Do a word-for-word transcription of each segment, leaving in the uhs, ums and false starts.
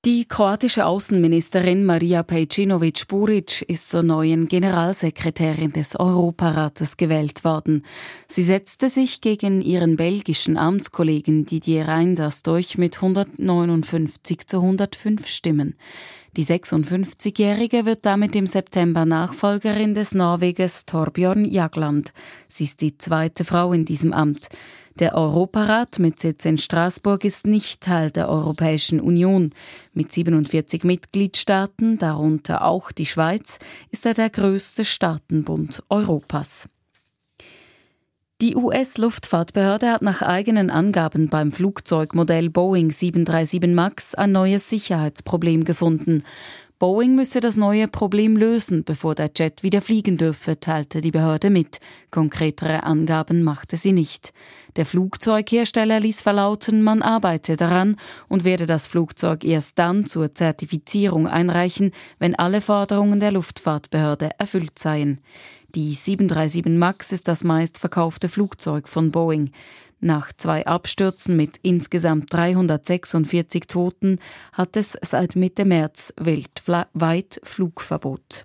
Die kroatische Außenministerin Marija Pejčinović-Burić ist zur neuen Generalsekretärin des Europarates gewählt worden. Sie setzte sich gegen ihren belgischen Amtskollegen Didier Reynders durch mit hundertneunundfünfzig zu hundertfünf Stimmen. Die sechsundfünfzigjährige wird damit im September Nachfolgerin des Norwegers Thorbjørn Jagland. Sie ist die zweite Frau in diesem Amt. Der Europarat mit Sitz in Straßburg ist nicht Teil der Europäischen Union. Mit siebenundvierzig Mitgliedstaaten, darunter auch die Schweiz, ist er der größte Staatenbund Europas. Die U S-Luftfahrtbehörde hat nach eigenen Angaben beim Flugzeugmodell Boeing sieben drei sieben Max ein neues Sicherheitsproblem gefunden. Boeing müsse das neue Problem lösen, bevor der Jet wieder fliegen dürfe, teilte die Behörde mit. Konkretere Angaben machte sie nicht. Der Flugzeughersteller ließ verlauten, man arbeite daran und werde das Flugzeug erst dann zur Zertifizierung einreichen, wenn alle Forderungen der Luftfahrtbehörde erfüllt seien. Die sieben drei sieben Max ist das meistverkaufte Flugzeug von Boeing. Nach zwei Abstürzen mit insgesamt dreihundertsechsundvierzig Toten hat es seit Mitte März weltweit Flugverbot.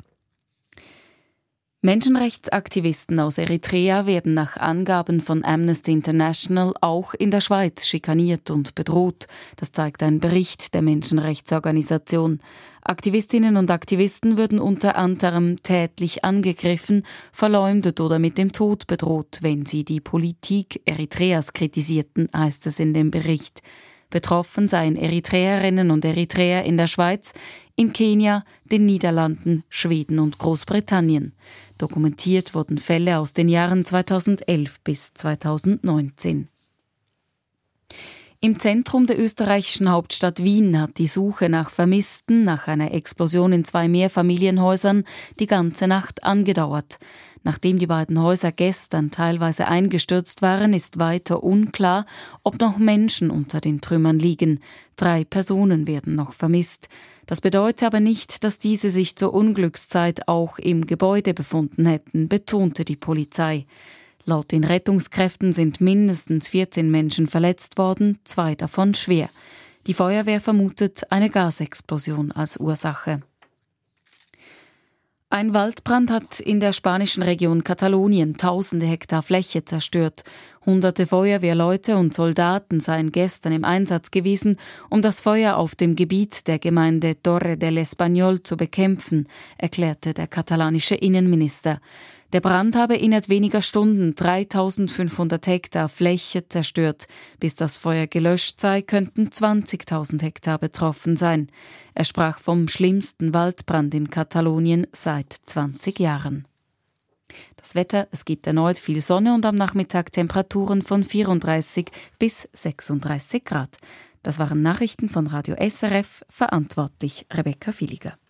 Menschenrechtsaktivisten aus Eritrea werden nach Angaben von Amnesty International auch in der Schweiz schikaniert und bedroht. Das zeigt ein Bericht der Menschenrechtsorganisation. Aktivistinnen und Aktivisten würden unter anderem tätlich angegriffen, verleumdet oder mit dem Tod bedroht, wenn sie die Politik Eritreas kritisierten, heißt es in dem Bericht. Betroffen seien Eritreerinnen und Eritreer in der Schweiz, in Kenia, den Niederlanden, Schweden und Großbritannien. Dokumentiert wurden Fälle aus den Jahren zweitausendelf bis zweitausendneunzehn. Im Zentrum der österreichischen Hauptstadt Wien hat die Suche nach Vermissten nach einer Explosion in zwei Mehrfamilienhäusern die ganze Nacht angedauert. Nachdem die beiden Häuser gestern teilweise eingestürzt waren, ist weiter unklar, ob noch Menschen unter den Trümmern liegen. Drei Personen werden noch vermisst. Das bedeutet aber nicht, dass diese sich zur Unglückszeit auch im Gebäude befunden hätten, betonte die Polizei. Laut den Rettungskräften sind mindestens vierzehn Menschen verletzt worden, zwei davon schwer. Die Feuerwehr vermutet eine Gasexplosion als Ursache. Ein Waldbrand hat in der spanischen Region Katalonien tausende Hektar Fläche zerstört. Hunderte Feuerwehrleute und Soldaten seien gestern im Einsatz gewesen, um das Feuer auf dem Gebiet der Gemeinde Torre del Español zu bekämpfen, erklärte der katalanische Innenminister. Der Brand habe innerhalb weniger Stunden dreitausendfünfhundert Hektar Fläche zerstört. Bis das Feuer gelöscht sei, könnten zwanzigtausend Hektar betroffen sein. Er sprach vom schlimmsten Waldbrand in Katalonien seit zwanzig Jahren. Das Wetter, es gibt erneut viel Sonne und am Nachmittag Temperaturen von vierunddreißig bis sechsunddreißig Grad. Das waren Nachrichten von Radio S R F, verantwortlich Rebecca Villiger.